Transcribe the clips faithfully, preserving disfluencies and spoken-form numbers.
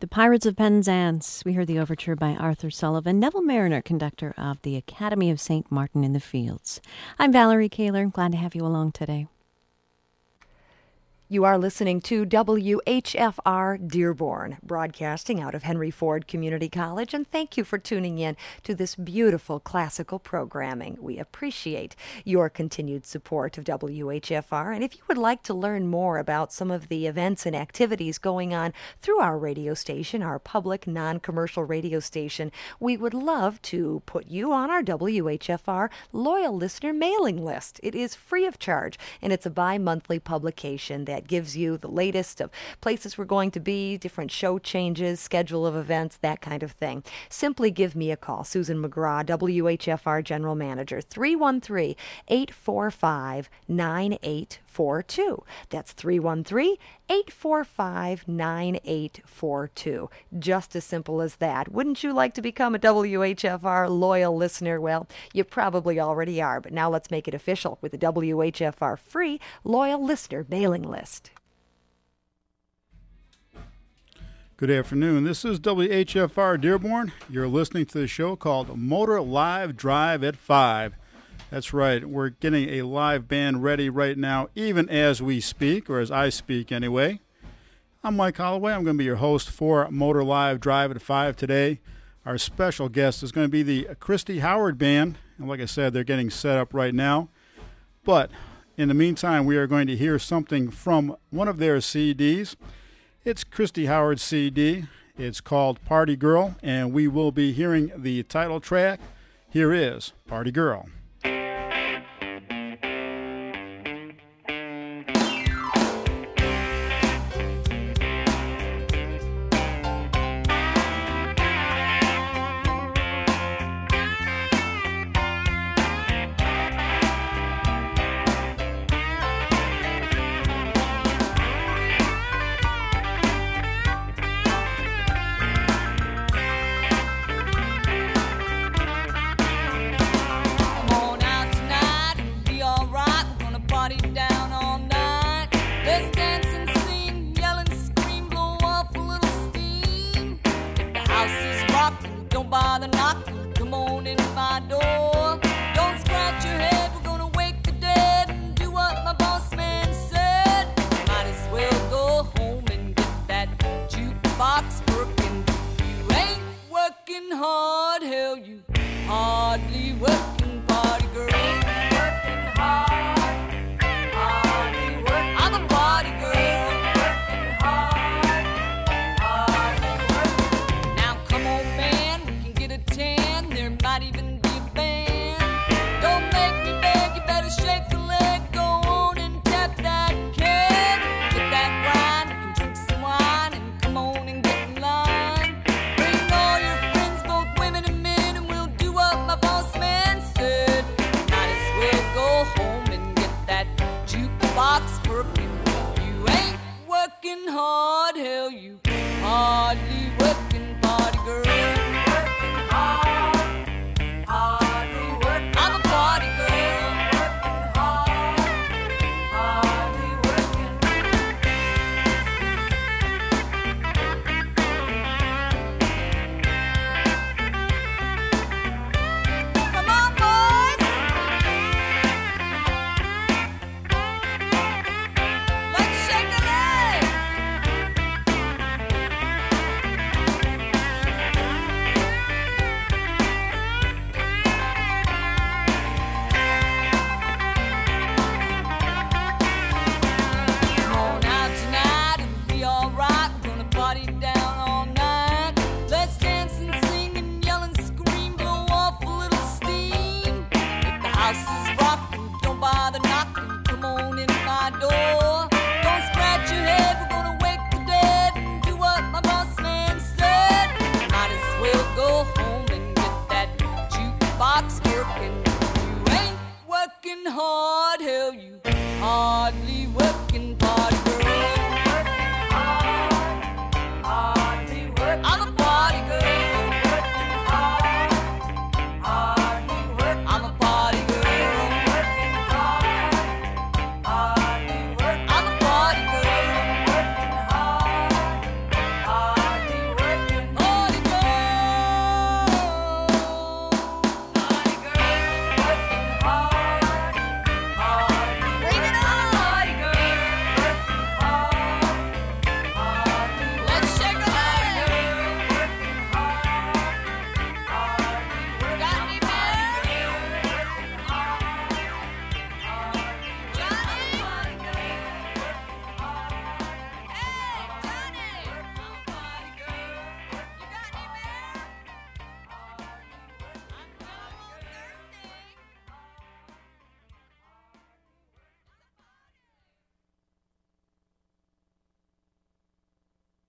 The Pirates of Penzance. We heard the overture by Arthur Sullivan, Neville Mariner, conductor of the Academy of Saint Martin in the Fields. I'm Valerie Kaler. Glad to have you along today. You are listening to W H F R Dearborn, broadcasting out of Henry Ford Community College, and thank you for tuning in to this beautiful classical programming. We appreciate your continued support of W H F R, and if you would like to learn more about some of the events and activities going on through our radio station, our public non-commercial radio station, we would love to put you on our W H F R Loyal Listener mailing list. It is free of charge, and it's a bi-monthly publication that gives you the latest of places we're going to be, different show changes, schedule of events, that kind of thing. Simply give me a call. Susan McGraw, W H F R General Manager, three one three, eight four five, nine eight four two. That's three one three, eight four five, nine eight four two. Just as simple as that. Wouldn't you like to become a W H F R loyal listener? Well, you probably already are, but now let's make it official with the W H F R free loyal listener mailing list. Good afternoon. This is W H F R Dearborn. You're listening to the show called Motor Live Drive at five. That's right. We're getting a live band ready right now, even as we speak, or as I speak anyway. I'm Mike Holloway. I'm going to be your host for Motor Live Drive at five today. Our special guest is going to be the Christy Howard Band. And like I said, they're getting set up right now. But in the meantime, we are going to hear something from one of their C Ds. It's Christy Howard's C D. It's called Party Girl, and we will be hearing the title track. Here is Party Girl.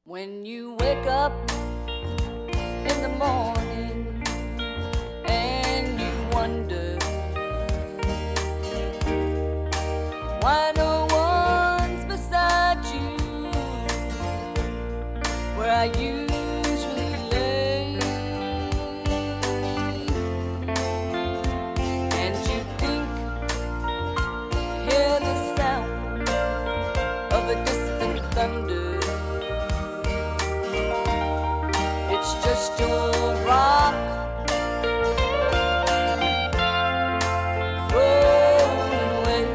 When you wake up in the morning and you wonder why no one's beside you where I usually lay, and you think you hear the sound of a distant thunder. It's just your rock rolling away.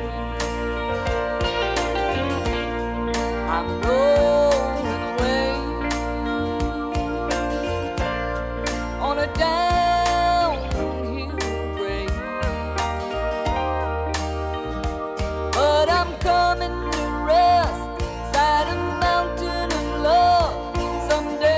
I'm rolling away on a downhill grade, but I'm coming to rest side a mountain of love someday.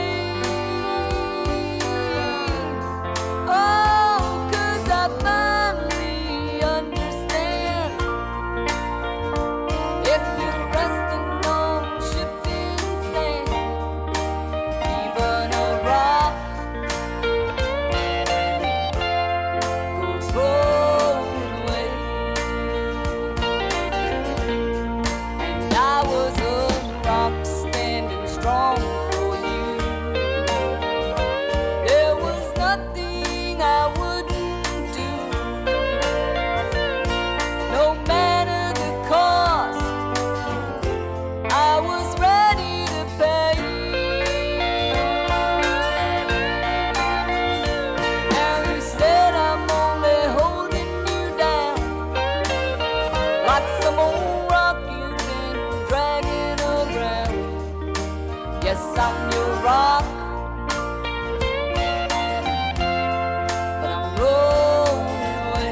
I'm your rock, but I'm rolling away.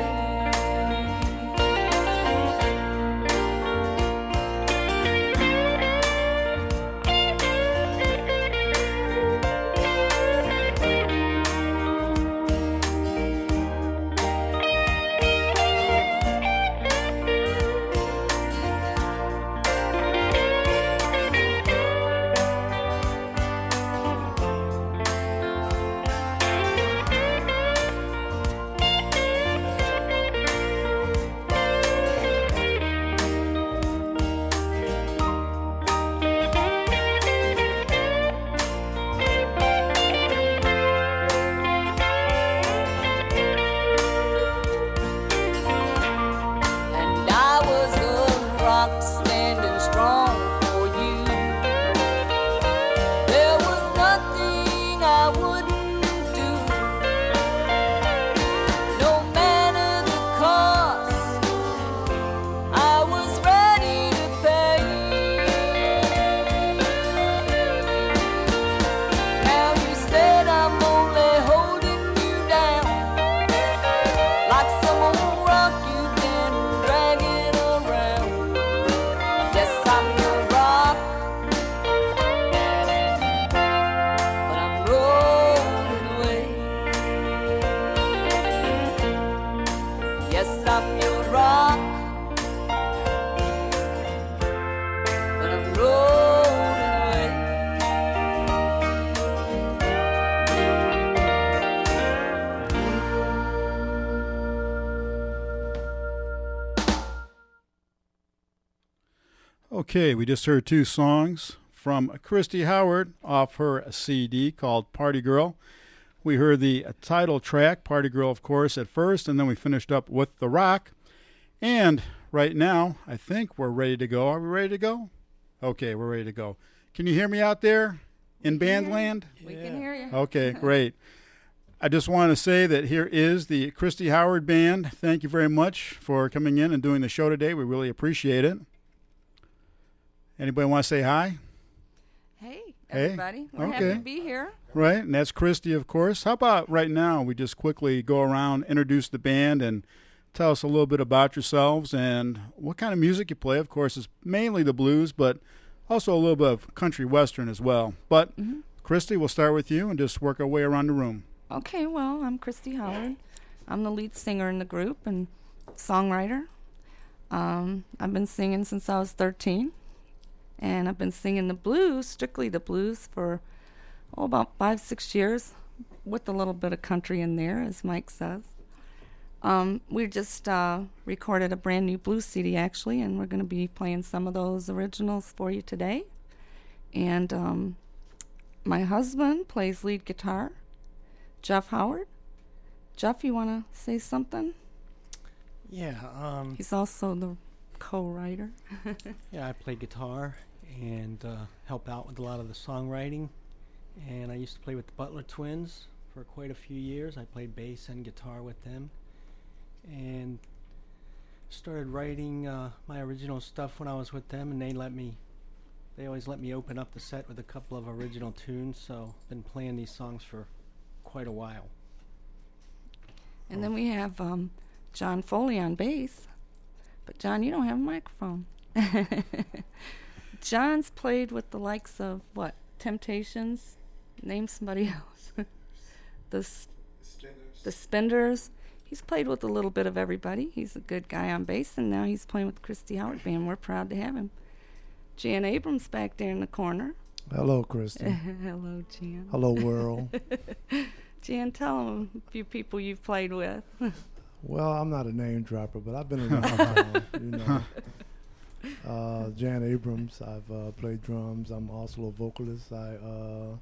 Okay, we just heard two songs from Christy Howard off her C D called Party Girl. We heard the title track, Party Girl, of course, at first, and then we finished up with The Rock. And right now, I think we're ready to go. Are we ready to go? Okay, we're ready to go. Can you hear me out there in Bandland? We can hear you. Okay, great. I just want to say that here is the Christy Howard Band. Thank you very much for coming in and doing the show today. We really appreciate it. Anybody want to say hi? Hey, Hey, everybody. We're okay. happy to be here. Right, and that's Christy, of course. How about right now we just quickly go around, introduce the band, and tell us a little bit about yourselves and what kind of music you play. Of course, it's mainly the blues, but also a little bit of country western as well. But, mm-hmm. Christy, we'll start with you and just work our way around the room. Okay, well, I'm Christy Howard. I'm the lead singer in the group and songwriter. Um, I've been singing since I was thirteen. And I've been singing the blues, strictly the blues, for oh, about five, six years, with a little bit of country in there, as Mike says. Um, we just uh, recorded a brand new blues C D, actually, and we're going to be playing some of those originals for you today. And um, my husband plays lead guitar, Jeff Howard. Jeff, you want to say something? Yeah. Um, He's also the co-writer. yeah, I play guitar and uh, help out with a lot of the songwriting. And I used to play with the Butler Twins for quite a few years. I played bass and guitar with them. And started writing uh, my original stuff when I was with them, and they let me, they always let me open up the set with a couple of original tunes, so I've been playing these songs for quite a while. And then we have um, John Foley on bass. But John, you don't have a microphone. John's played with the likes of, what, Temptations? Name somebody else. the S- the Spinders. He's played with a little bit of everybody. He's a good guy on bass, and now he's playing with the Christy Howard Band. We're proud to have him. Jan Abrams back there in the corner. Hello, Christy. Hello, Jan. Hello, world. Jan, tell them a few people you've played with. Well, I'm not a name dropper, but I've been around town, you know. Uh, Jan Abrams, I've uh, played drums. I'm also a vocalist. I uh,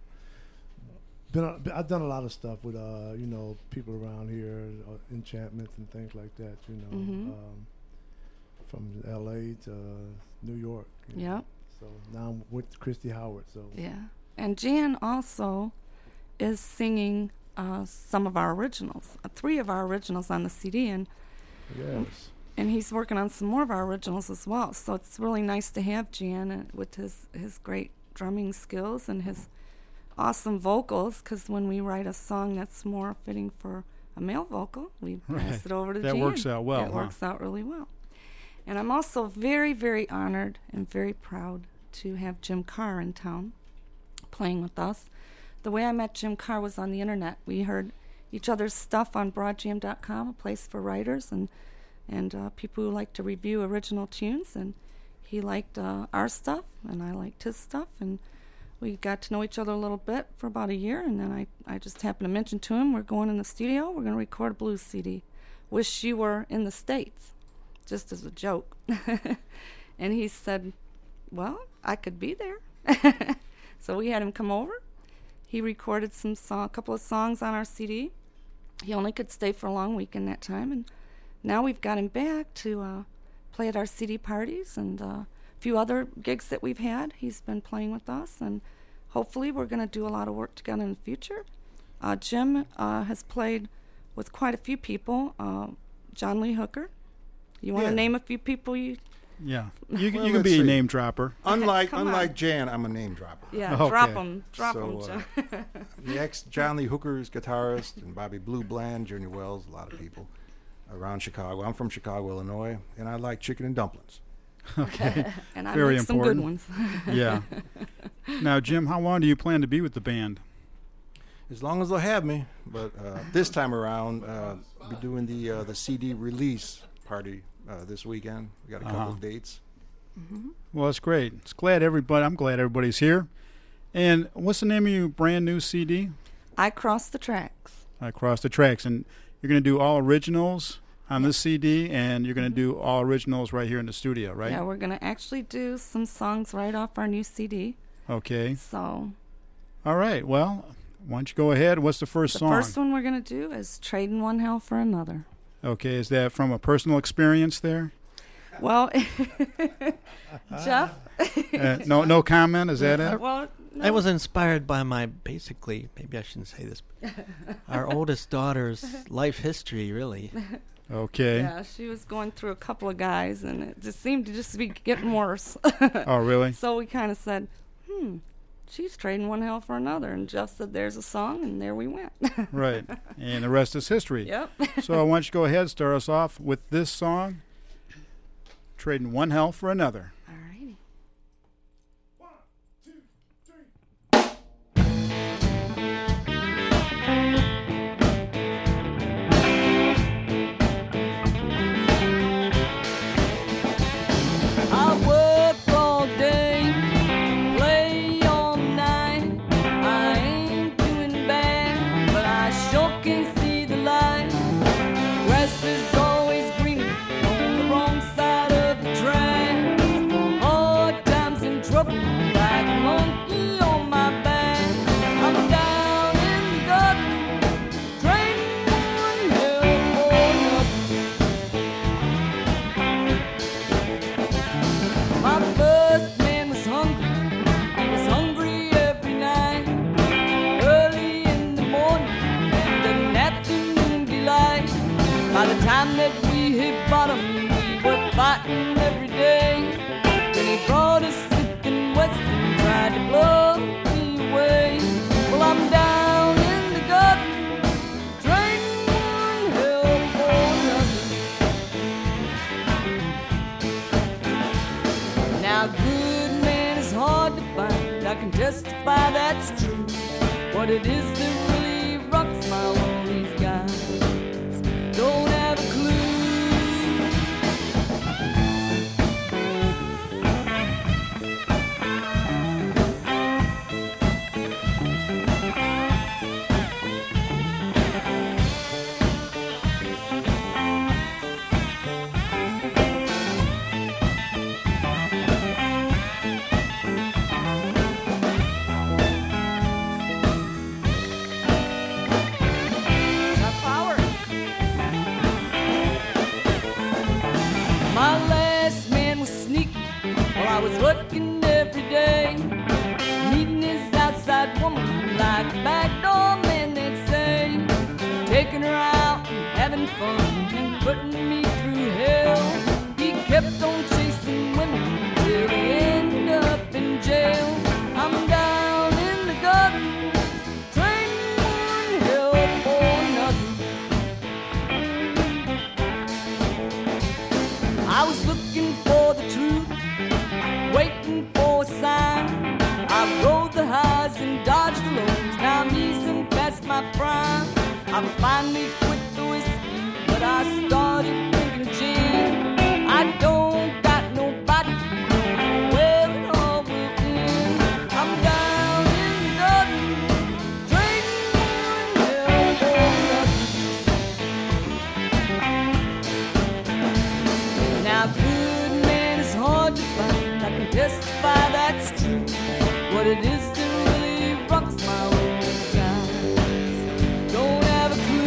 been a, I've done a lot of stuff with uh, you know, people around here, uh, enchantments and things like that. You know, Mm-hmm. um, from L A to New York. you know. Yep. So now I'm with Christy Howard. So Yeah. And Jan also is singing uh, some of our originals, uh, three of our originals on the C D, and yes. and he's working on some more of our originals as well. So it's really nice to have Jan uh, with his, his great drumming skills and his awesome vocals, because when we write a song that's more fitting for a male vocal, we Right. pass it over to That Jan. works out well, It huh? works out really well. And I'm also very, very honored and very proud to have Jim Carr in town playing with us. The way I met Jim Carr was on the internet. We heard each other's stuff on broad jam dot com, a place for writers and and uh, people who like to review original tunes. And he liked uh, our stuff, and I liked his stuff. And we got to know each other a little bit for about a year. And then I, I just happened to mention to him, we're going in the studio. We're going to record a blues C D. Wish you were in the States, just as a joke. And he said, well, I could be there. So we had him come over. He recorded some song, a couple of songs on our C D. He only could stay for a long weekend that time, and now we've got him back to uh, play at our C D parties and uh, a few other gigs that we've had. He's been playing with us, and hopefully we're going to do a lot of work together in the future. Uh, Jim uh, has played with quite a few people. Uh, John Lee Hooker. You want to Yeah. name a few people you... Yeah. You, can Well, you can let's be a see. name dropper. Unlike Come unlike on. Jan, I'm a name dropper. Yeah, Okay. drop them. Drop them, So, John. uh, The ex John Lee Hooker's guitarist, and Bobby Blue Bland, Junior Wells, a lot of people around Chicago. I'm from Chicago, Illinois, and I like chicken and dumplings. Okay. And I Very make some good important. ones. Yeah. Now, Jim, how long do you plan to be with the band? As long as they'll have me, but uh, this time around, uh, I'll be doing the uh, the C D release party uh, this weekend. We got a couple Uh-huh. of dates. Well, that's great. It's glad everybody. I'm glad everybody's here. And what's the name of your brand new C D? I cross the tracks. Across the Tracks, and you're going to do all originals on this C D, and you're going to do all originals right here in the studio, right? Yeah, we're going to actually do some songs right off our new C D. Okay. So All right. Well, why don't you go ahead? What's the first the song? first one we're going to do is Trading One Hell for Another. Okay. Is that from a personal experience there? Well, Jeff? Uh, no, no comment. Is that it? Well, no. I was inspired by my, basically, maybe I shouldn't say this, our oldest daughter's life history, really. Okay. Yeah, she was going through a couple of guys, and it just seemed to just be getting worse. Oh, really? So we kind of said, hmm, she's trading one hell for another. And Jeff said, there's a song, and there we went. Right. And the rest is history. Yep. So I want you to go ahead and start us off with this song, Trading One Hell for Another. All righty. I work all day monkey on my back. I'm down in the gutter, trading one hell for nothing. My first man was hungry, he was hungry every night, early in the morning and an afternoon delight. By the time that we hit bottom, we were fighting every day. Then he brought us sick and west and tried to blow me away. Well, I'm down in the gutter, trading one hell for nothing. Now, good man is hard to find, I can testify that's true. What it is that really rocks my world, these guys don't have a clue. My last man was sneaky while I was working every day, meeting his outside woman like a backdoor man, they'd say, taking her out and having fun and putting me through hell. He kept on chasing women till they ended up in jail. I'm down in the gutter, trading one hell for nothing. I was looking for the truth, waiting for a sign. I rode the highs and dodged the lows, now I'm easing past my prime. I finally quit the whiskey, but I started drinking gin. I don't got nobody, don't know where it all will end. I'm down in the gutter, trading one hell for nothing. Now, good man is hard to find, I can testify that's true. What it is that really rocks my world, guys don't have a clue.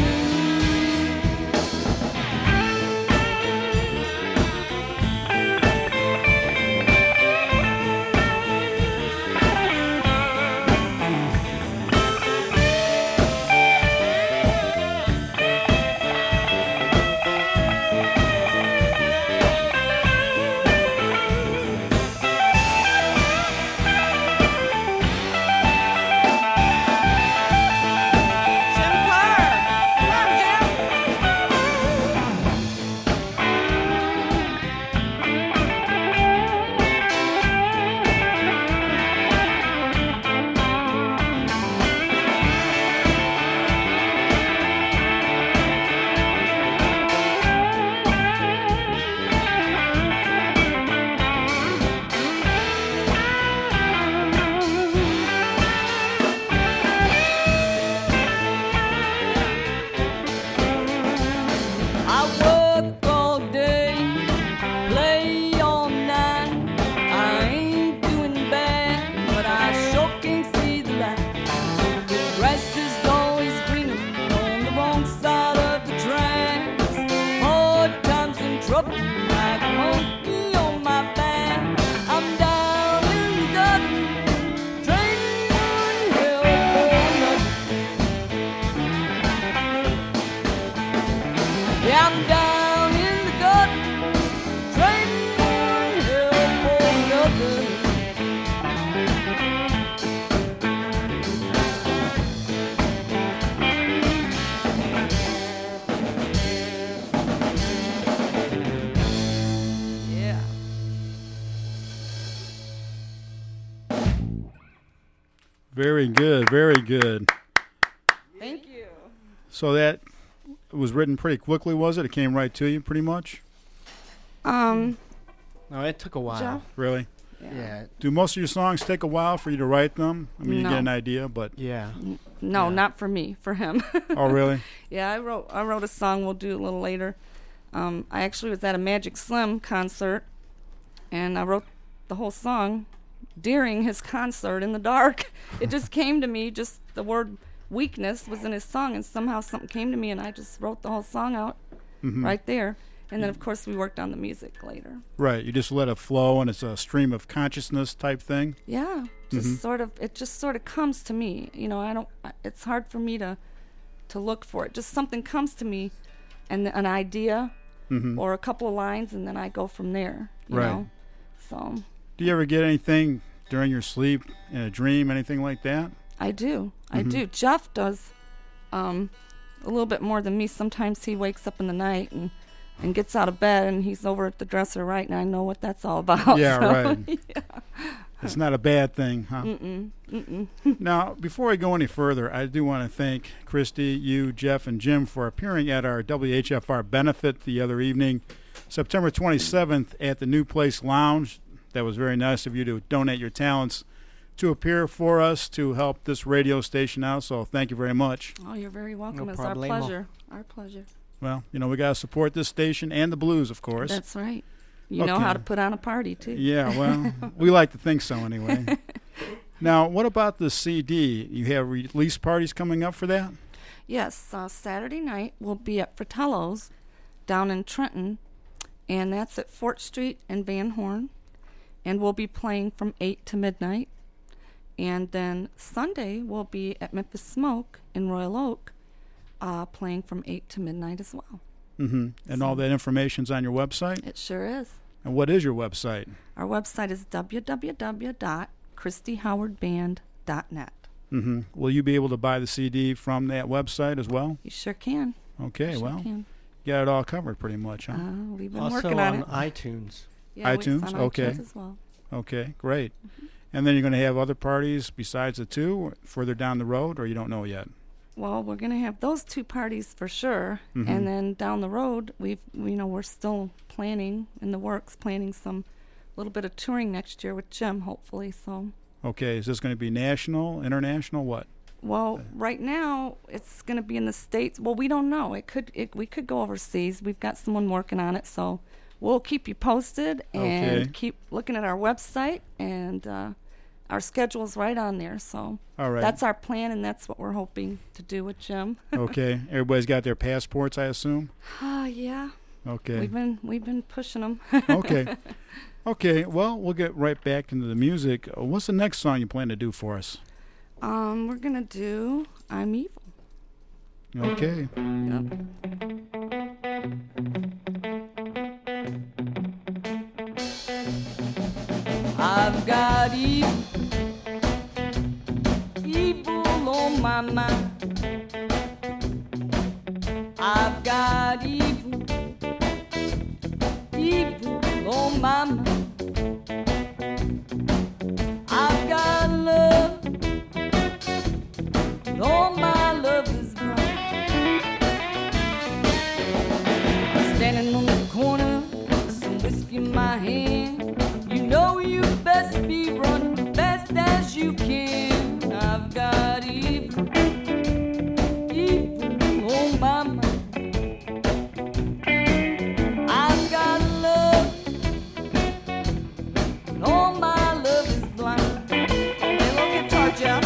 Very good, very good. Thank you. So that was written pretty quickly, was it? It came right to you, pretty much? Um, No, it took a while. Joe? Really? Yeah. Yeah. Do most of your songs take a while for you to write them? I mean, you No. get an idea, but... Yeah. No, Yeah. not for me, for him. Oh, really? Yeah, I wrote I wrote a song we'll do a little later. Um, I actually was at a Magic Slim concert, and I wrote the whole song during his concert in the dark. It just came to me, just the word weakness was in his song, and somehow something came to me, and I just wrote the whole song out Mm-hmm. right there. And then, of course, we worked on the music later. Right. You just let it flow, and it's a stream of consciousness type thing. Yeah, just Mhm. sort of, it just sort of comes to me. You know, I don't, I- it's hard for me to to look for it. Just something comes to me, and an idea Mm-hmm. or a couple of lines, and then I go from there, you Right. know. So Do you ever get anything during your sleep, in a dream, anything like that? I do. I Mhm. do. Jeff does um, a little bit more than me. Sometimes he wakes up in the night and, and gets out of bed, and he's over at the dresser right, and I know what that's all about. Yeah, so, right. yeah. It's not a bad thing, huh? Mm-mm. Mm-mm. Now, before I go any further, I do want to thank Christy, you, Jeff, and Jim for appearing at our W H F R benefit the other evening, September twenty-seventh, at the New Place Lounge. That was very nice of you to donate your talents to appear for us to help this radio station out, so thank you very much. Oh, you're very welcome. No It's our problemo. pleasure. Our pleasure. Well, you know, we got to support this station and the blues, of course. That's right. You know how Okay. to put on a party, too. Yeah, well, we like to think so anyway. Now, what about the C D? You have release parties coming up for that? Yes, uh, Saturday night we'll be at Fratello's down in Trenton, and that's at Fort Street and Van Horn, and we'll be playing from eight to midnight. And then Sunday we'll be at Memphis Smoke in Royal Oak, uh, playing from eight to midnight as well. Mm-hmm. And all that information's on your website? It sure is. And what is your website? Our website is w w w dot christy howard band dot net. Mm-hmm. Will you be able to buy the C D from that website as well? You sure can. Okay, sure well, can. you got it all covered pretty much, huh? Uh, we've been Also working on, on it. iTunes. Yeah, we- iTunes? on Okay. iTunes as well. Okay, great. And then you're going to have other parties besides the two further down the road, or you don't know yet? Well, we're going to have those two parties for sure, Mhm. and then down the road, we've you know we're still planning in the works, planning some little bit of touring next year with Jim, hopefully. So, Okay, is this going to be national, international, what? well, right now it's going to be in the States. Well, we don't know. It could it, we could go overseas. We've got someone working on it, so we'll keep you posted and Okay. keep looking at our website, and uh, our schedule's right on there. So All right. that's our plan, and that's what we're hoping to do with Jim. Okay, everybody's got their passports, I assume? Ah, yeah. Okay. We've been we've been pushing them. Okay. Okay, well, we'll get right back into the music. Uh, What's the next song you plan to do for us? um, we're gonna do "I'm Evil." Okay. Yep. I've got evil, evil on my mind. I've got evil, evil on my mind. I've got love, and all my love is blind. I'm standing on the corner with some whiskey in my hand. You know you best be running fast as you can. I've got evil, evil on my mind. I've got love, and all my love is blind. Hey, little guitar, Jeff.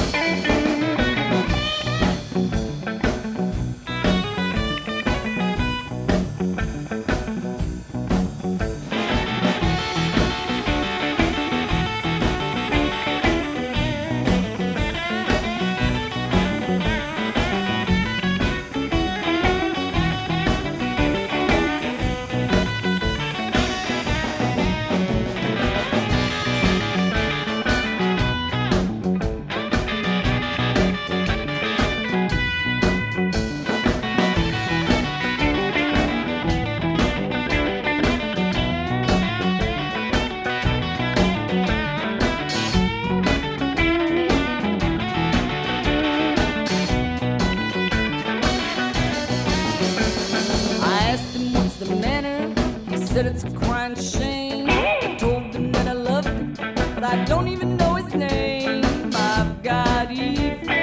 I asked him what's the matter. He said it's a crying shame. I told him that I loved him, but I don't even know his name. I've got evil,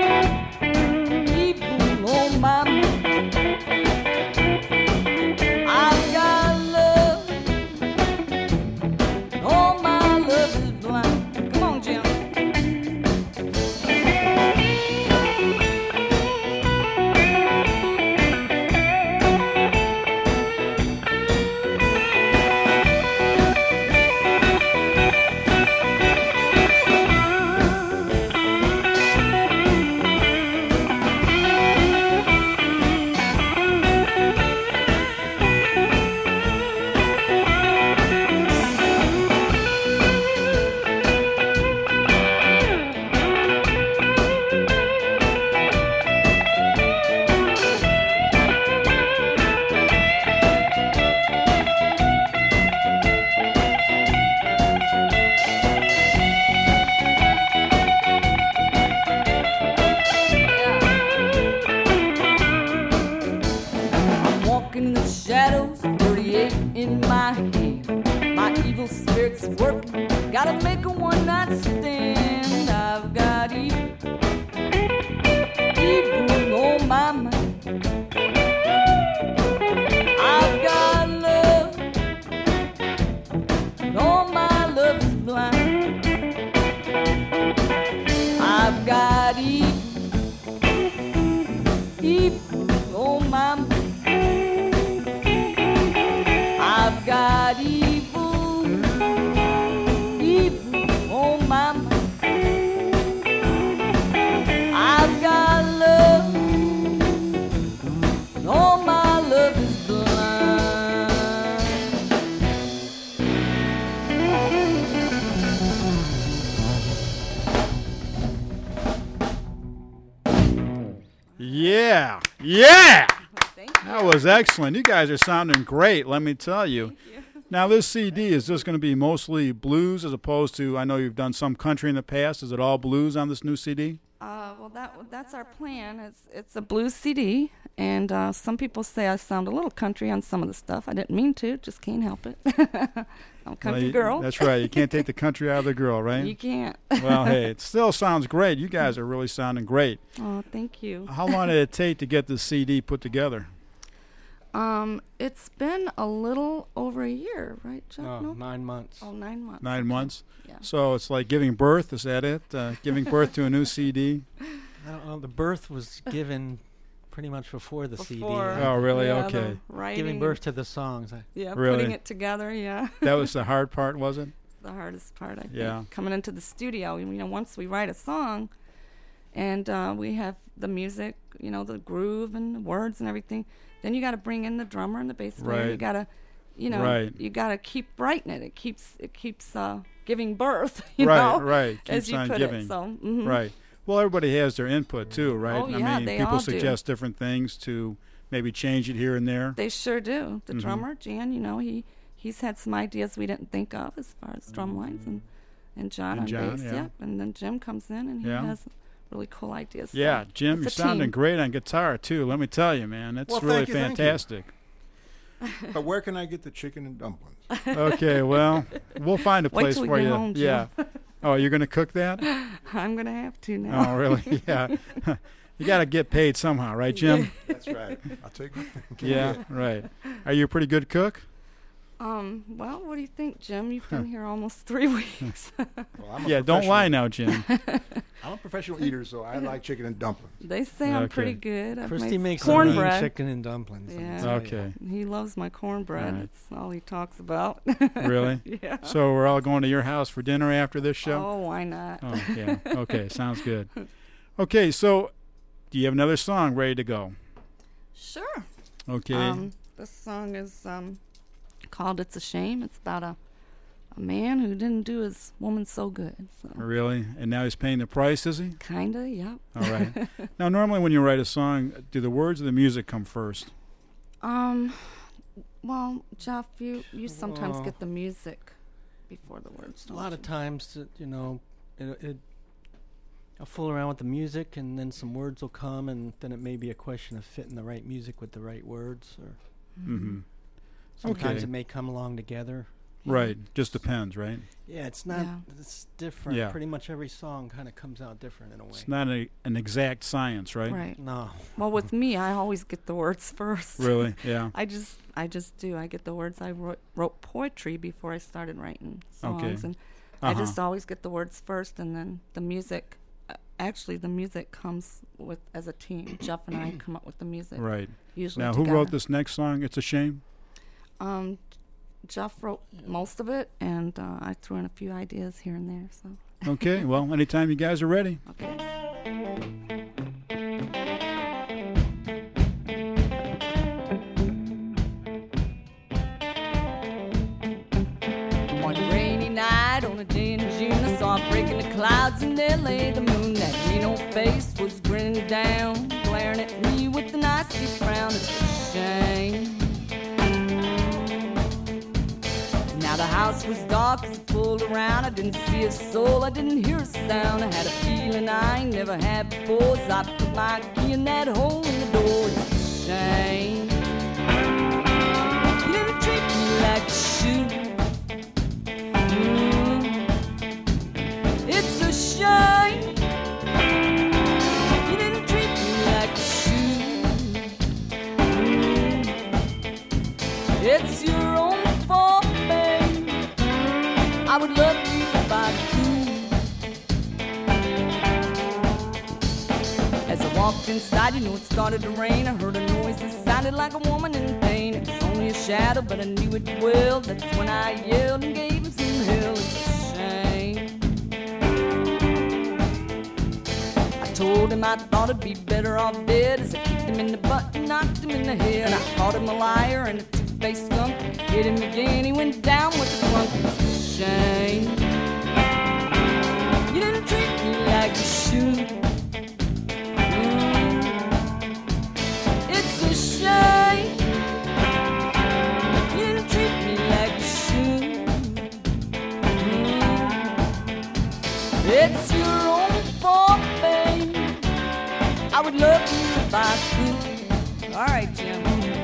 evil on my mind. I've got love, and all my love is blind. Come on, Gotta make a one night stand. I've got evil, evil on my mind. I've got love, and all my love is blind. I've got evil, evil on my mind. I've got evil, evil on my mind. I've got love, and all my love is blind. Yeah, yeah. Thank you. That was excellent. You guys are sounding great, let me tell you. Thank you. Now, this C D, is this going to be mostly blues as opposed to, I know you've done some country in the past. Is it all blues on this new C D? Uh, well, that that's our plan. It's it's a blues C D, and uh, some people say I sound a little country on some of the stuff. I didn't mean to, just can't help it. I'm a country Well, you- girl. That's right. You can't take the country out of the girl, right? You can't. Well, hey, it still sounds great. You guys are really sounding great. Oh, thank you. How long did it take to get the C D put together? Um, it's been a little over a year, right, Chuck? No, No? nine months. Oh, nine months. Nine months? Yeah. So it's like giving birth, is that it? Uh, giving birth to a new C D? I don't know. The birth was given pretty much before the C D. Before, right? Oh, really? yeah, Okay. the writing, Giving birth to the songs. I, Yeah, Really? putting it together. Yeah. That was the hard part, was it? The hardest part, I think. Yeah. Coming into the studio, you know, once we write a song, and uh, we have the music, you know, the groove and the words and everything, then you got to bring in the drummer and the bass player. You Right. got to, you know, Right. you got to keep writing it. It keeps it keeps uh, giving birth. You right, know, right. as Keeps you on put giving. it. So, mhm. Right. Well, everybody has their input too, right? Oh, I yeah, mean, they people all do. suggest different things to maybe change it here and there. They sure do. The Mhm. drummer, Jan, you know, he he's had some ideas we didn't think of as far as drum lines, and and John And on John, bass, yeah. yep. And then Jim comes in and he Yeah. has really cool ideas. So Yeah, Jim, you're it's a sounding team. great on guitar too. Let me tell you, man, that's Well, really thank you, thank you. fantastic. But where can I get the chicken and dumplings? Okay, well, we'll find a Wait place till we for get you. home, Jim. Yeah. Oh, you're going to cook that? I'm gonna have to now. Oh, really? Yeah. You got to get paid somehow, right, Jim? That's right. I'll take one. Yeah, right. Are you a pretty good cook? Um. Well, what do you think, Jim? You've been here almost three weeks. Well, I'm a Yeah, don't professional- lie now, Jim. I'm a professional eater, so I like chicken and dumplings. They say I'm pretty Okay. good. I've Christy made makes some mean cornbread. chicken and dumplings. let me Yeah. tell you. Okay. He loves my cornbread. All right. That's all he talks about. Really? Yeah. So we're all going to your house for dinner after this show? Oh, why not? Oh, yeah. Okay, sounds good. Okay, so do you have another song ready to go? Sure. Okay. Um, this song is um, called "It's a Shame." It's about a a man who didn't do his woman so good. So Really? And now he's paying the price, is he? kinda, yep. All right. Now, normally when you write a song, do the words or the music come first? Um, well, Jeff, you you sometimes Well- get the music before the words. A Don't lot you? of times, uh, you know, it, it, I'll fool around with the music, and then some words will come, and then it may be a question of fitting the right music with the right words, or Mm-hmm. sometimes Okay. it may come along together. Right. Just depends, right? Yeah, it's not. Yeah. It's different. Yeah. Pretty much every song kind of comes out different in a way. It's not a, an exact science, right? Right. No. Well, with me, I always get the words first. Really? Yeah. I just, I just do. I get the words. I wrote, wrote poetry before I started writing songs, Okay. and Uh-huh. I just always get the words first, and then the music. Uh, actually, the music comes with as a team. Jeff and I come up with the music. Right. Usually. Now, who together. wrote this next song? It's a shame. Um, Jeff wrote most of it, and uh, I threw in a few ideas here and there. So Okay. Well, anytime you guys are ready. okay. One rainy night on a day in June, I saw a break in the clouds in L A. The moon, that Reno face was grinning down, glaring at me with an icy frown. It's a shame. Now the house was dark as I pulled around. I didn't see a soul, I didn't hear a sound. I had a feeling I ain't never had before, so I put my key in that hole in the door. It's a shame. You didn't treat me like you should. Mm. walked inside, you know it started to rain. I heard a noise that sounded like a woman in pain. It was only a shadow, but I knew it well. That's when I yelled and gave him some hell. It's a shame. I told him I thought it'd be better off dead, as I kicked him in the butt and knocked him in the head. I called him a liar and a two-faced skunk. Hit him again, he went down with a clunk. It's a shame. You didn't treat me like you should. Mm. It's a shame. You didn't treat me like you should. Mm. It's your own fault, babe. I would love you if I could. All right, Jim.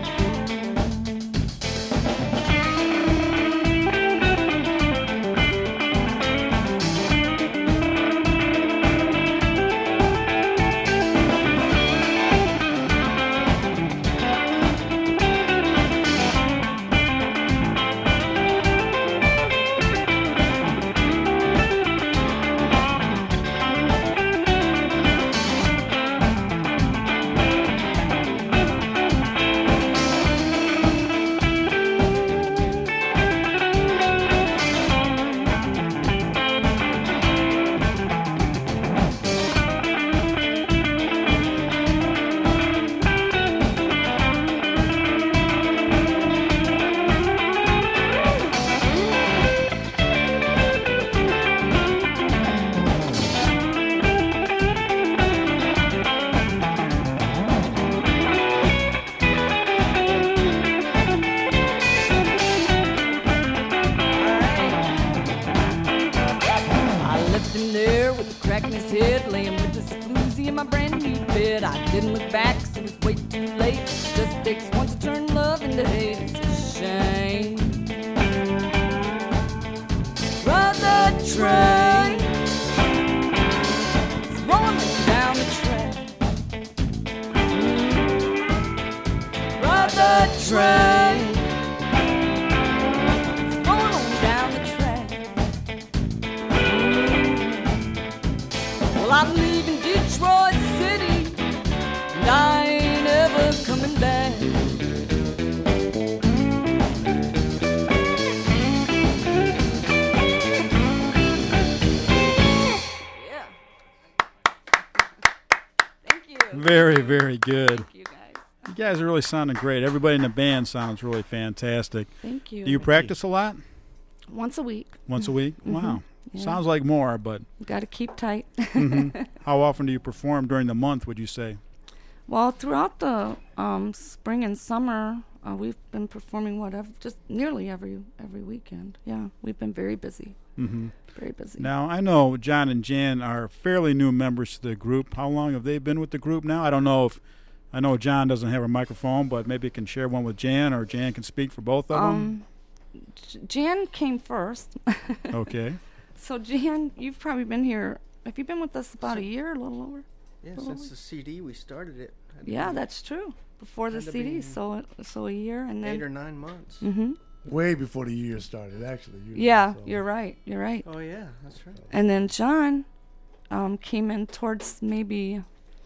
Very, very good. Thank you, guys. You guys are really sounding great. Everybody in the band sounds really fantastic. Thank you. Do you practice a lot? Once a week. Once a week? Mm-hmm. Wow. Yeah. Sounds like more, but... Got to keep tight. Mm-hmm. How often do you perform during the month, would you say? Well, throughout the um, spring and summer, uh, we've been performing whatever, just nearly every every weekend. Yeah, we've been very busy. Mm-hmm. Very busy. Now, I know John and Jan are fairly new members to the group. How long have they been with the group now? I don't know if... I know John doesn't have a microphone, but maybe you can share one with Jan, or Jan can speak for both of um, them. J- Jan came first. Okay. So, Jan, you've probably been here. Have you been with us about a year, a little over? Yeah, little since over? the C D we started it. I Yeah, believe. that's true. Before the Had to C D, be so it, so a year and then eight or nine months. Mm-hmm. Way before the year started, actually. You know, Yeah, so. you're right. You're right. Oh yeah, that's right. And then John um, came in towards maybe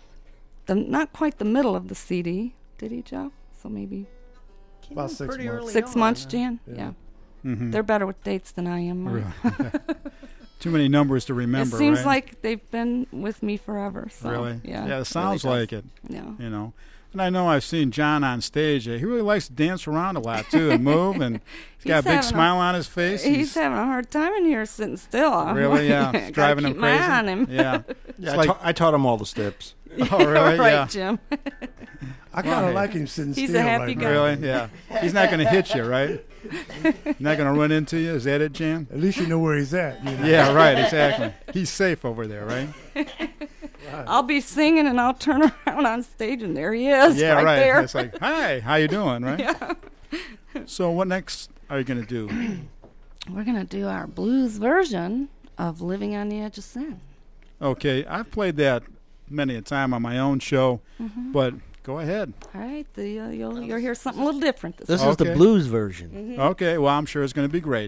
the not quite the middle of the C D, did he, Jeff? So maybe Came About in six pretty months. early six on, months, uh, Jan. Yeah. Yeah, Mm-hmm. they're better with dates than I am. Mike. Really? Too many numbers to remember, It seems right? like they've been with me forever. So, Really? Yeah. Yeah, it sounds really like does. it, Yeah. you know. And I know I've seen John on stage. Uh, he really likes to dance around a lot, too, and move, and he's got a He's big having a- smile on his face. He's, having a hard time in here sitting still. Really, yeah. It's Gotta driving keep him my crazy. eye on him. Yeah. Yeah, It's I, like- ta- I taught him all the steps. Oh, really? right, Yeah. Jim. I kind of Well, like him sitting He's a still happy right guy. now. Really? Yeah. He's not going to hit you, right? Not going to run into you? Is that it, Jan? At least you know where he's at. You know? Yeah, right, exactly. He's safe over there, right? I'll be singing and I'll turn around on stage and there he is. Yeah, right, right. there. It's like, hi, how you doing, right? Yeah. So what next are you going to do? We're gonna do our blues version of "Living on the Edge of Sin." Okay, I've played that many a time on my own show, Mm-hmm. but go ahead. All right, the, uh, you'll you'll hear something a little different this This time. is the Okay. blues version. Mm-hmm. Okay, well, I'm sure it's going to be great.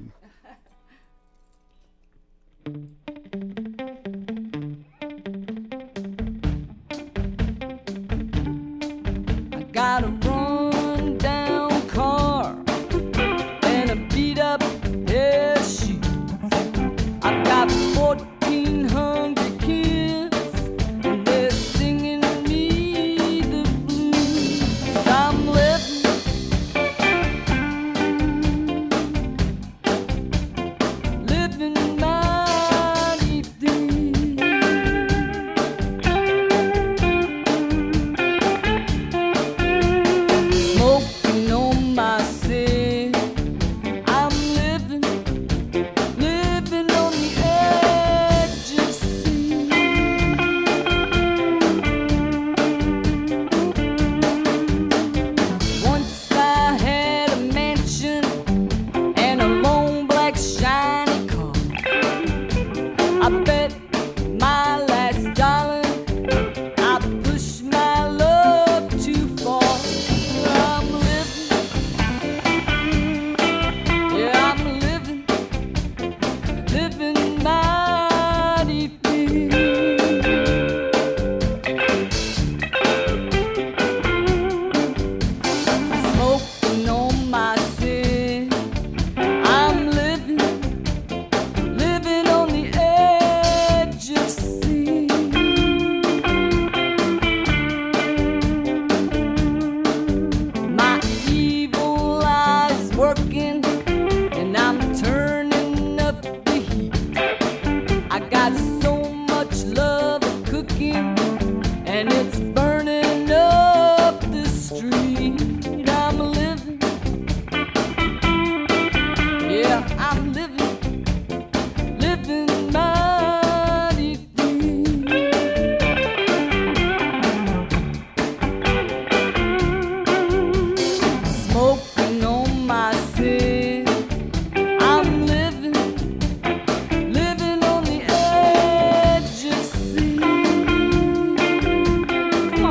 cooking, and it's burning up the street. I'm living, yeah, I'm living, living mighty free. Smoking on my cig, I'm living, living on the edge of sea. Come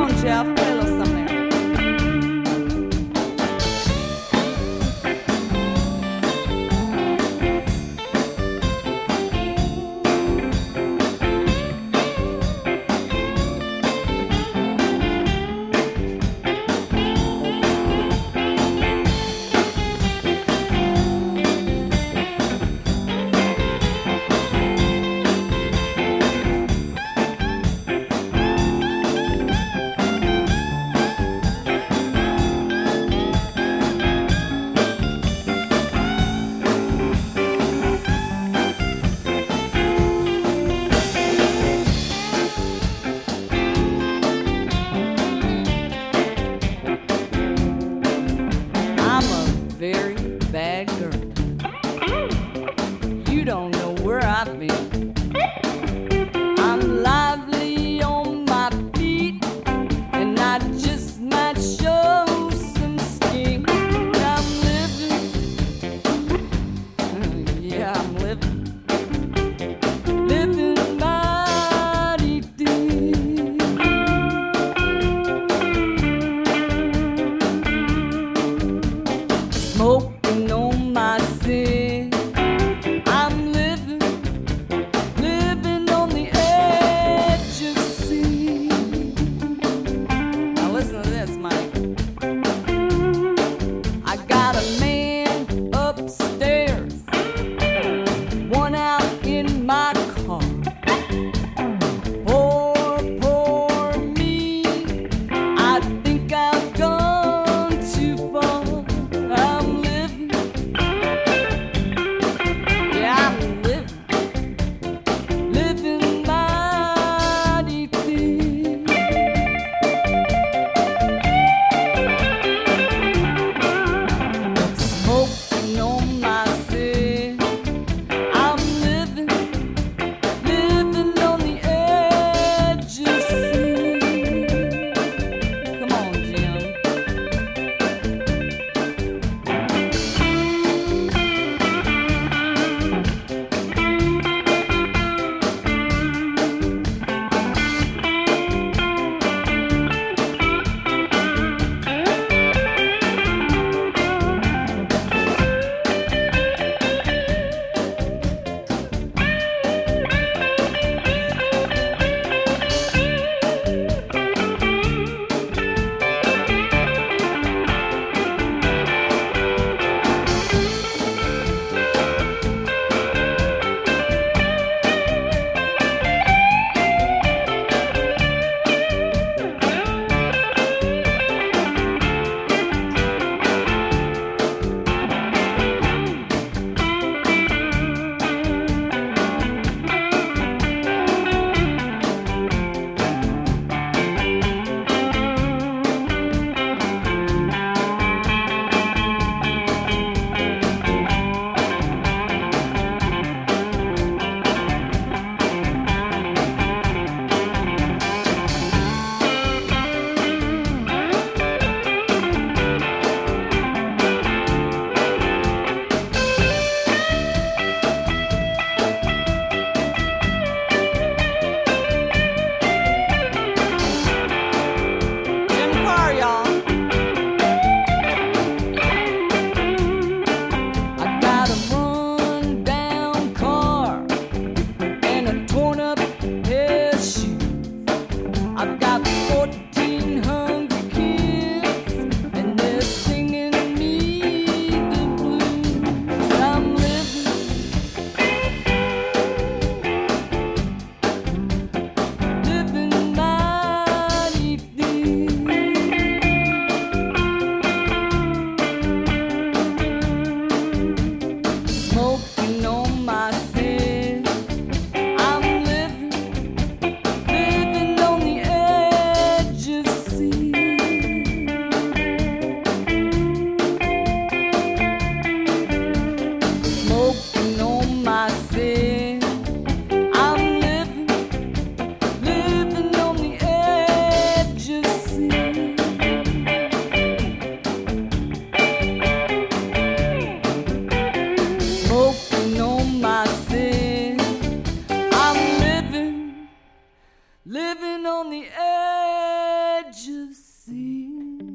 living on the edge of sea.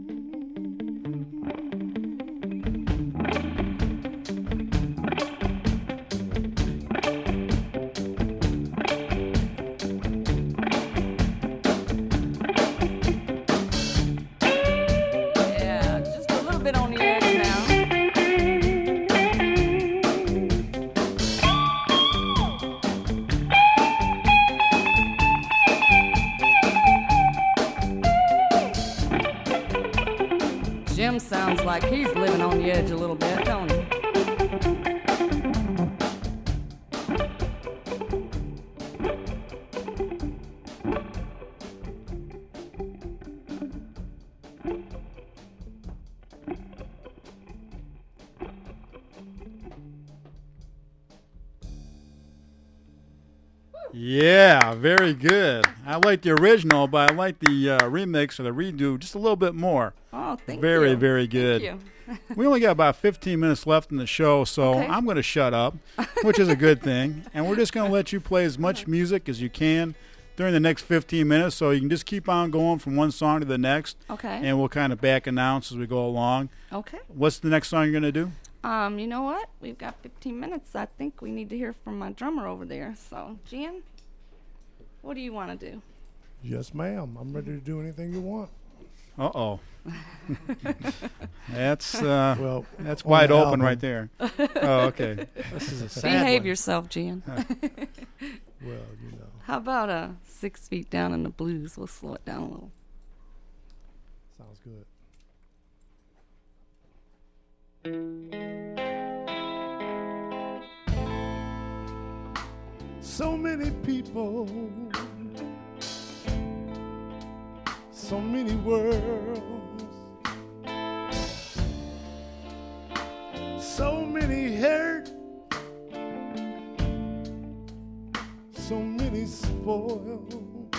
Yeah, just a little bit on the edge now. Jim sounds like he's living on the edge a little bit, don't he? Yeah, very good. I like the original, but I like the uh, remix or the redo just a little bit more. Oh, thank very, you. very good. Thank you. We only got about fifteen minutes left in the show, so Okay. I'm going to shut up, which is a good thing. And we're just going to let you play as much music as you can during the next fifteen minutes, so you can just keep on going from one song to the next. Okay. And we'll kind of back announce as we go along. Okay. What's the next song you're going to do? Um, you know what? We've got fifteen minutes. I think we need to hear from my drummer over there. So, Jan, what do you want to do? Yes, ma'am. I'm ready to do anything you want. Uh-oh. That's uh, Well, that's on wide the open album. right there. Oh, okay. This is a sad Behave one. yourself, Jan. Well, you know. How about uh, Six Feet Down in the Blues? We'll slow it down a little. Sounds good. So many people, so many worlds, so many hurt, so many spoiled,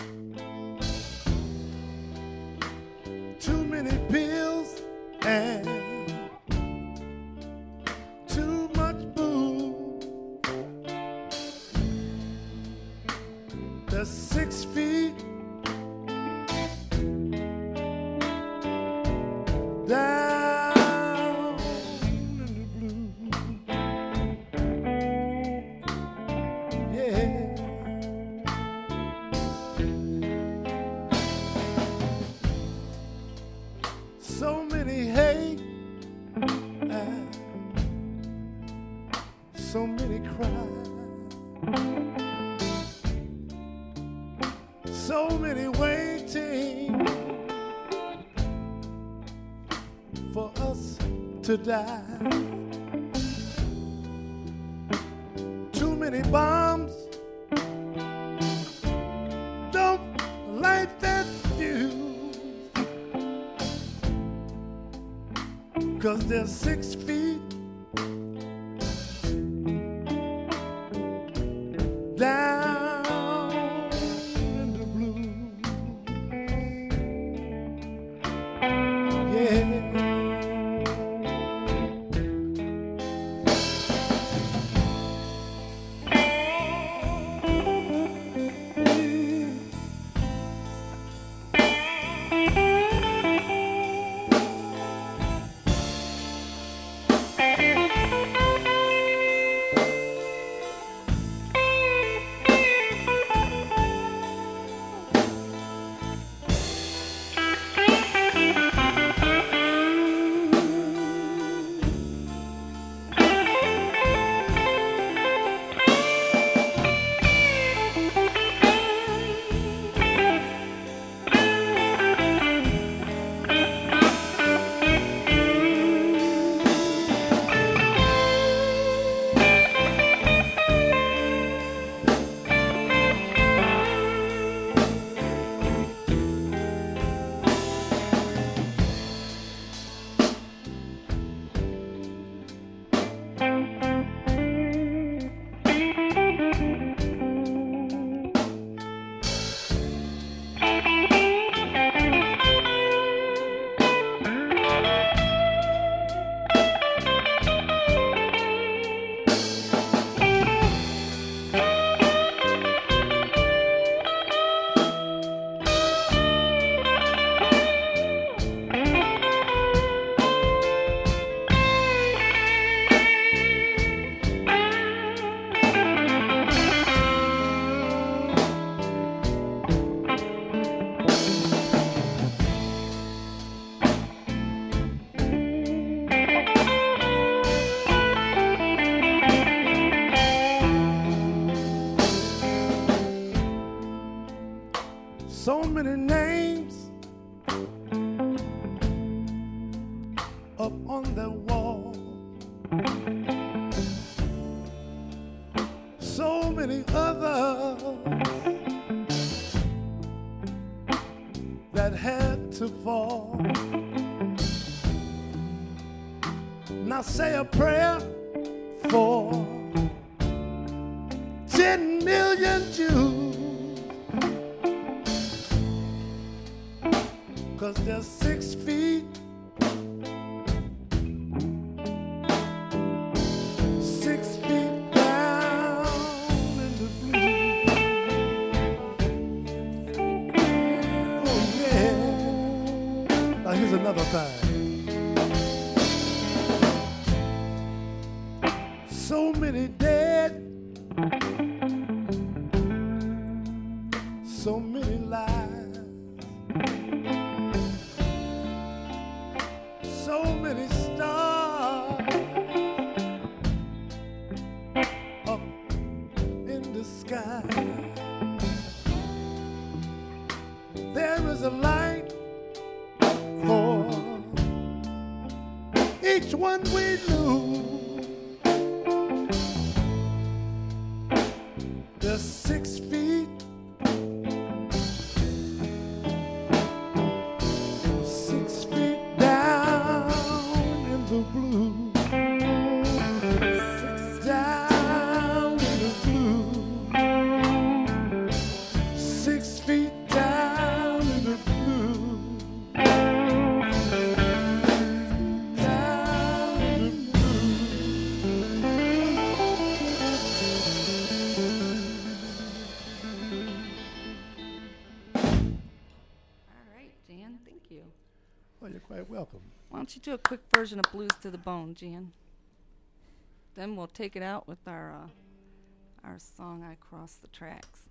too many pills and too much booze. The six feet down in the blue. Yeah. So many hate and so many cry. So many waiting for us to die. Too many bombs don't light that fuse, 'cause they're six feet down in the blue. Yeah. So many names up on the wall. So many others that had to fall. Now say a prayer for ten million Jews, 'cause they're six feet six feet down in the blue. Oh yeah. Now here's another thing. So many dead, so many lies, so many stars up in the sky. There is a light for each one we lose. They're six feet six feet down in the blue. Six down in the blue. Six feet down in the blue. Down in the blue. All right, Jan, thank you. Well, you're quite welcome. Why don't you do a quick version of Blues to the Bone, Jan? Then we'll take it out with our uh, our song, I Cross the Tracks.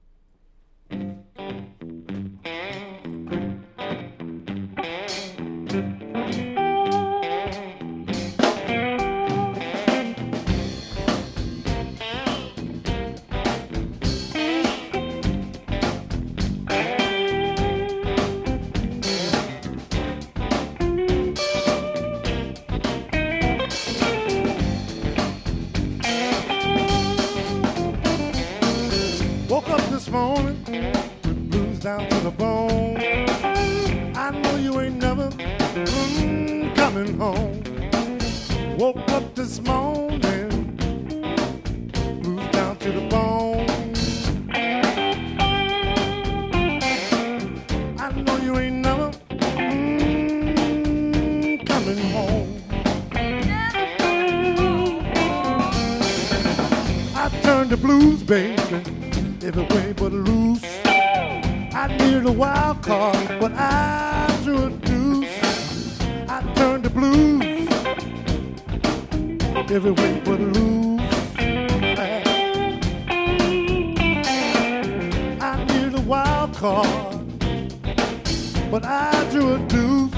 Woke up this morning with blues down to the bone. I know you ain't never mm, coming home. Woke up this morning, blues down to the bone. I know you ain't never mm, coming home. I turned the blues, baby, every way but loose. I needed a wild card, but I drew a deuce. I turned the blues every way but loose. I needed a wild card, but I drew a deuce.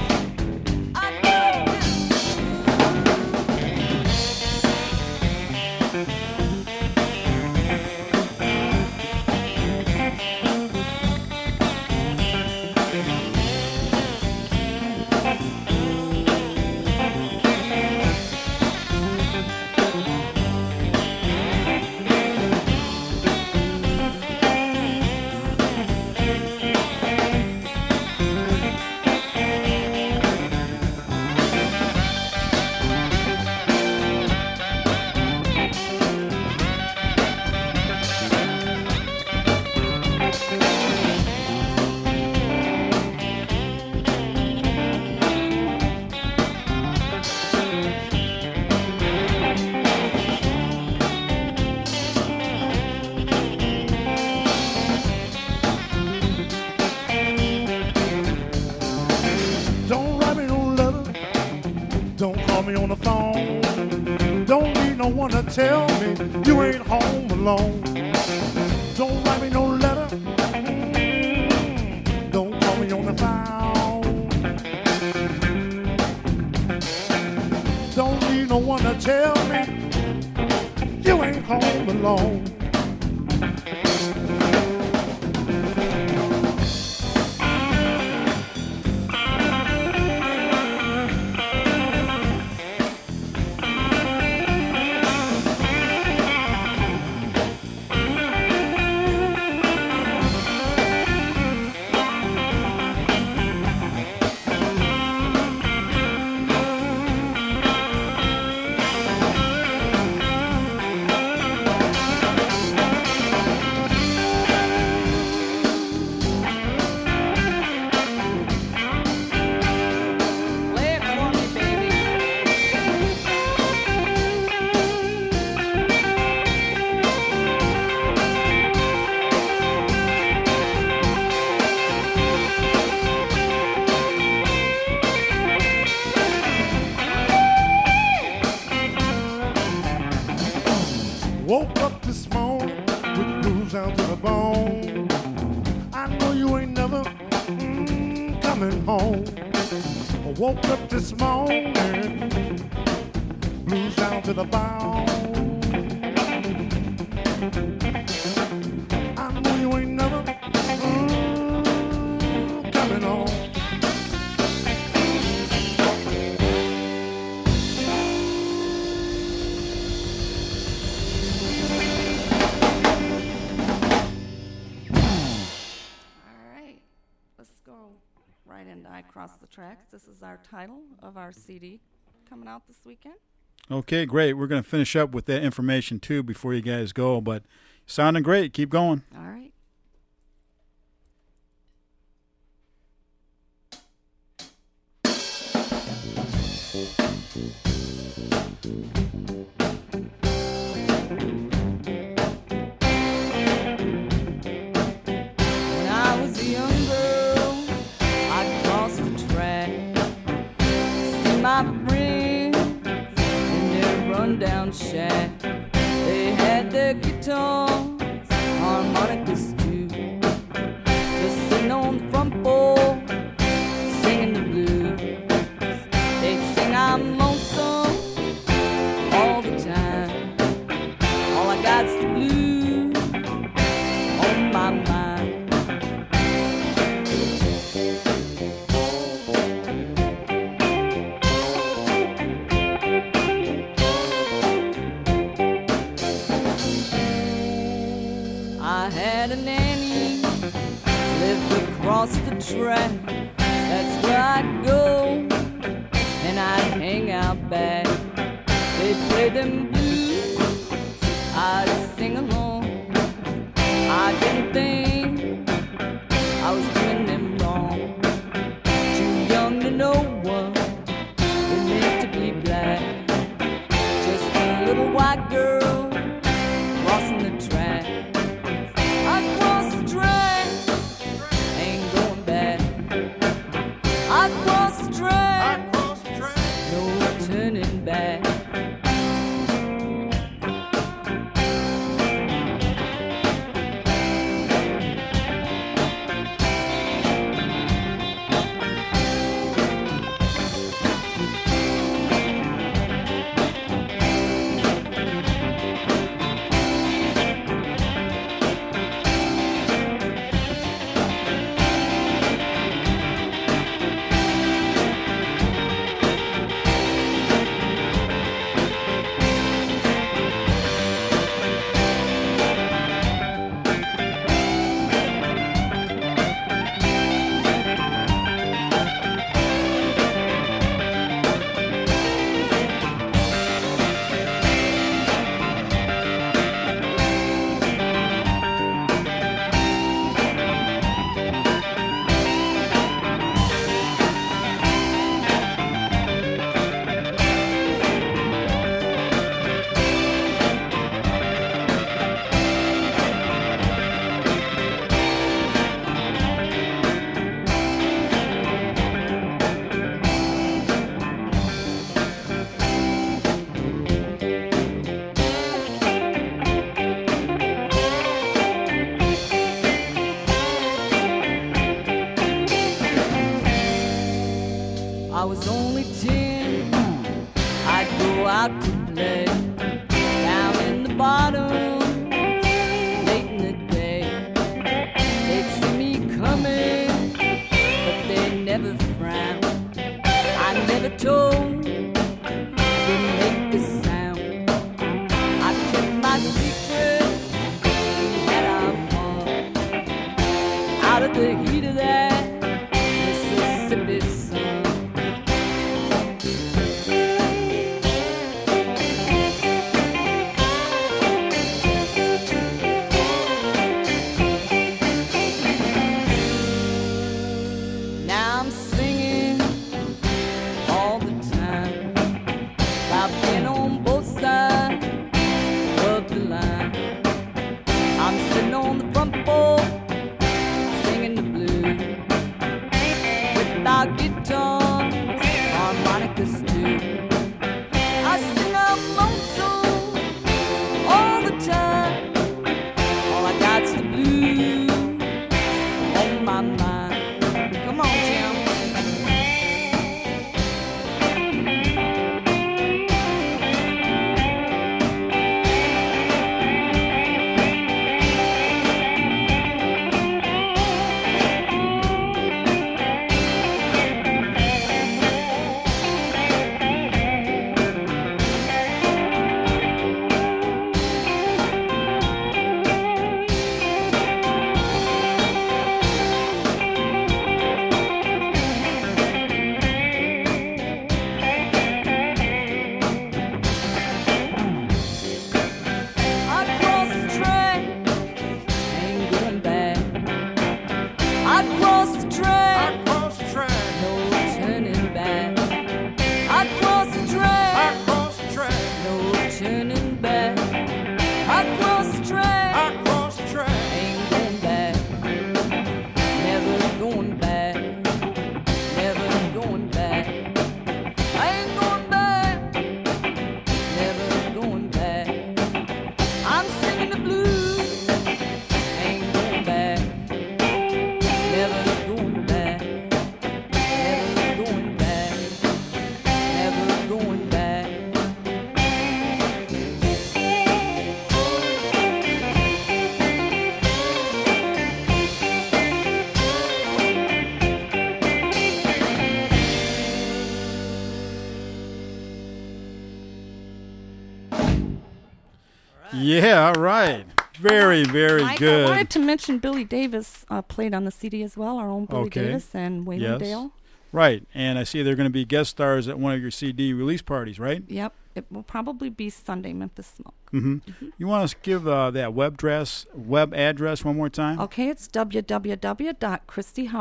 On the phone, don't need no one to tell me you ain't home alone. Don't write me no letter, don't call me on the phone. Don't need no one to tell me you ain't home alone. coming home. I woke up this morning, blues down to the bone. I know you ain't never mm, coming home. Right into I Cross the Tracks. This is our title of our C D coming out this weekend. Okay, great. We're going to finish up with that information, too, before you guys go. But sounding great. Keep going. All right. When I was a young girl, I crossed the track, see my friends in their rundown shack. They had their guitars, harmonicas too, just sitting on the front porch, singing the blues. They'd sing I'm lonesome all the time. All I got's the blues on my mind. I had a nanny, lived across the track. That's where I'd go, and I'd hang out back. They'd play them blues, I'd sing along. I didn't think I was doing them wrong. Too young to know what it meant to be black. Just a little white girl crossing the track. I crossed the track, ain't going back. I crossed the track, no turning back. I was only ten, I'd go out to play down in the bottom, late in the day. They'd see me coming, but they never frowned. I never told, I didn't make a sound. I kept my secret, we had our fun, out of the heat of that Mississippi sun. Now I'm singing all the time. I've been on both sides of the line. I'm sitting on the front porch, singing the blues with our guitars, harmonicas too. I sing I'm lonesome all the time. All I got's the blues on my mind. Come on, Jim. cross the track, I cross the track, no turning back. I cross the track, I cross the track, no turning back. I cross the track, I cross the track. ain't going back, never going back, never going back. I ain't going back, never going back. I'm singing the blues, ain't going back, never going back, never going back, never going back. Yeah, all right. Very, very Mike, I good. wanted to mention Billy Davis uh, played on the C D as well, our own Billy Okay. Davis and Waylon Yes. Dale. Right, and I see they're going to be guest stars at one of your C D release parties, right? Yep, it will probably be Sunday, Memphis Smoke. Mm-hmm. You want us to give uh, that web address, web address one more time? Okay, it's w w w dot christy